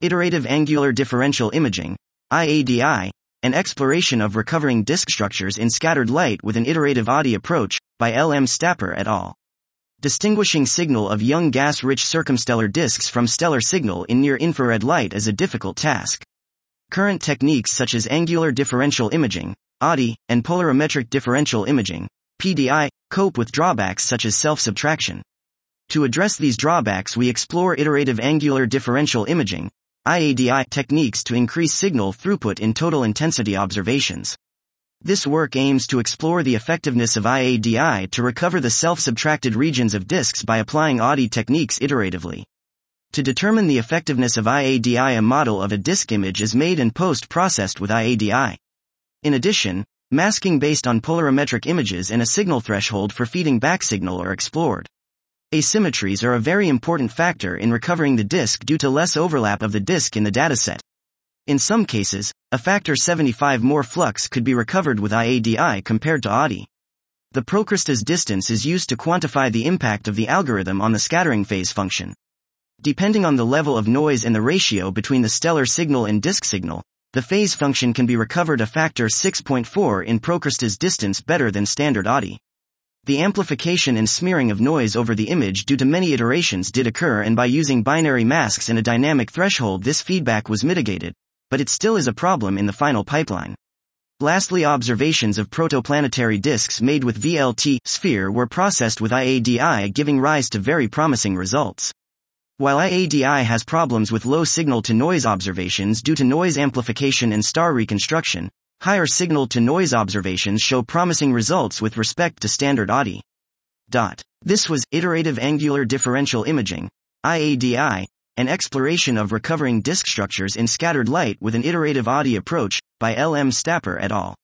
Iterative Angular Differential Imaging, IADI, an exploration of recovering disk structures in scattered light with an iterative ADI approach, by L.M. Stapper et al. Distinguishing signal of young gas-rich circumstellar disks from stellar signal in near-infrared light is a difficult task. Current techniques such as angular differential imaging, ADI, and polarimetric differential imaging, PDI, cope with drawbacks such as self-subtraction. To address these drawbacks, we explore iterative angular differential imaging, IADI, techniques to increase signal throughput in total intensity observations. This work aims to explore the effectiveness of IADI to recover the self-subtracted regions of disks by applying ADI techniques iteratively. To determine the effectiveness of IADI, a model of a disk image is made and post-processed with IADI. In addition, masking based on polarimetric images and a signal threshold for feeding back signal are explored. Asymmetries are a very important factor in recovering the disk due to less overlap of the disk in the dataset. In some cases, a factor 75 more flux could be recovered with IADI compared to ADI. The Procrustes distance is used to quantify the impact of the algorithm on the scattering phase function. Depending on the level of noise and the ratio between the stellar signal and disk signal, the phase function can be recovered a factor 6.4 in Procrustes distance better than standard ADI. The amplification and smearing of noise over the image due to many iterations did occur, and by using binary masks and a dynamic threshold this feedback was mitigated, but it still is a problem in the final pipeline. Lastly, observations of protoplanetary disks made with VLT sphere were processed with IADI, giving rise to very promising results. While IADI has problems with low signal-to-noise observations due to noise amplification and star reconstruction, higher signal-to-noise observations show promising results with respect to standard ADI. This was Iterative Angular Differential Imaging, IADI, an exploration of recovering disk structures in scattered light with an iterative ADI approach, by L.M. Stapper et al.